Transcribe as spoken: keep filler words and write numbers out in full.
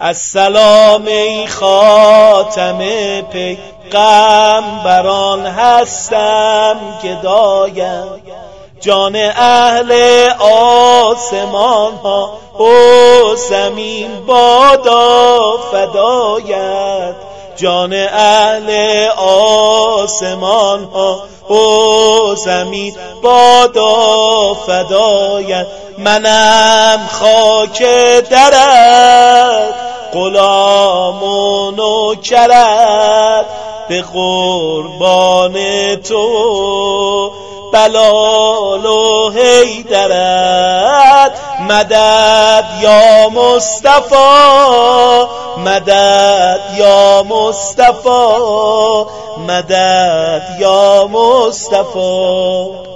السلام ای خاتم پیغمبران، هستم گدایم جان اهل آسمان ها و زمین بادا فدایت. جان اهل آسمان ها و زمین بادا فدایت. منم خاک درت، غلام و نوکرت، به قربان تو بلال و حیدرت. مدد یا مصطفی، مدد یا مصطفی، مدد یا مصطفی.